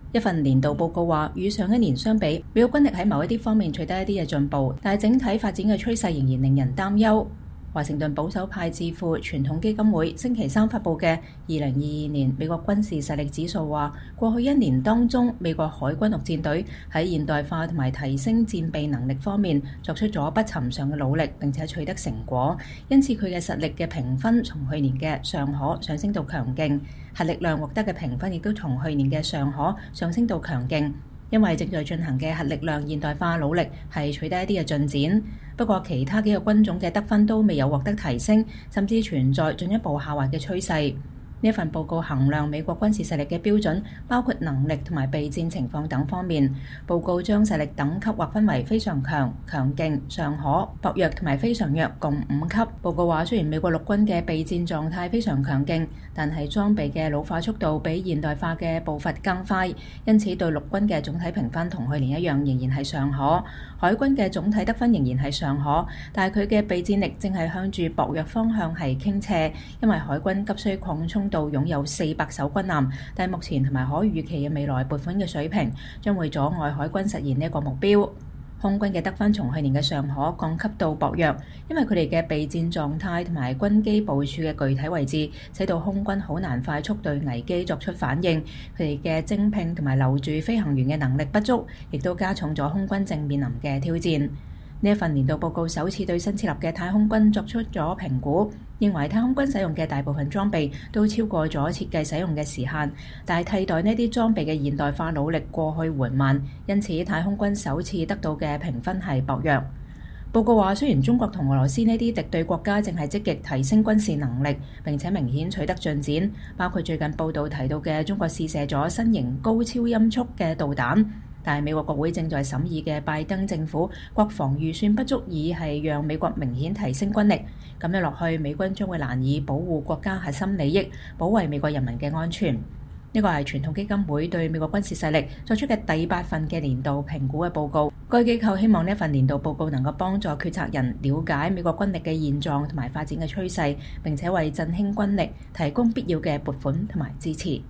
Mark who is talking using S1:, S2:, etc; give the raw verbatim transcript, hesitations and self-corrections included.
S1: 一份年度報告話，與上一年相比，美國軍力喺某一啲方面取得一啲嘅進步，但係整體發展嘅趨勢仍然令人擔憂。華盛頓保守派智庫傳統基金會星期三發布嘅二零二二年美國軍事實力指數話，過去一年當中，美國海軍陸戰隊喺現代化同埋提升戰備能力方面作出咗不尋常嘅努力，並且取得成果。因此，佢嘅實力嘅評分從去年嘅尚可上升到強勁，核力量獲得嘅評分亦都從去年嘅尚可上升到強勁。因為正在進行嘅核力量現代化努力係取得一啲嘅進展，不過其他幾個軍種嘅得分都未有獲得提升，甚至存在進一步下滑嘅趨勢。呢一份報告衡量美國軍事實力嘅標準，包括能力同埋備戰情況等方面。報告將實力等級劃分為非常強、強勁、尚可、薄弱同埋非常弱，共五級。報告話，雖然美國陸軍嘅備戰狀態非常強勁，但係裝備嘅老化速度比現代化嘅步伐更快，因此對陸軍嘅總體評分同去年一樣，仍然係尚可。海軍嘅總體得分仍然係尚可，但係佢嘅備戰力正係向住薄弱方向係傾斜，因為海軍急需擴充到擁有四百艘軍艦，但係目前同埋可預期嘅未來撥款嘅水平將會阻礙海軍實現呢一個目標。空軍嘅得分從去年嘅尚可降級到薄弱，因為佢哋嘅備戰狀態同埋軍機部署嘅具體位置，使到空軍好難快速對危機作出反應。佢哋嘅徵聘同埋留住飛行員嘅能力不足，亦都加重咗空軍正面臨嘅挑戰。呢一份年度報告首次對新設立嘅太空軍作出咗評估，認為太空軍使用嘅大部分裝備都超過咗設計使用嘅時限，但係替代呢啲裝備嘅現代化努力過去緩慢，因此太空軍首次得到嘅評分係薄弱。報告話，雖然中國同俄羅斯呢啲敵對國家正係積極提升軍事能力，並且明顯取得進展，包括最近報道提到嘅中國試射咗新型高超音速嘅導彈。但係美國國會正在審議嘅拜登政府國防預算不足以係讓美國明顯提升軍力，咁樣落去，美軍將會難以保護國家核心利益，保衛美國人民嘅安全。呢個係傳統基金會對美國軍事勢力作出嘅第八份嘅年度評估嘅報告。該機構希望呢份年度報告能夠幫助決策人了解美國軍力嘅現狀同埋發展嘅趨勢，並且為振興軍力提供必要嘅撥款同埋支持。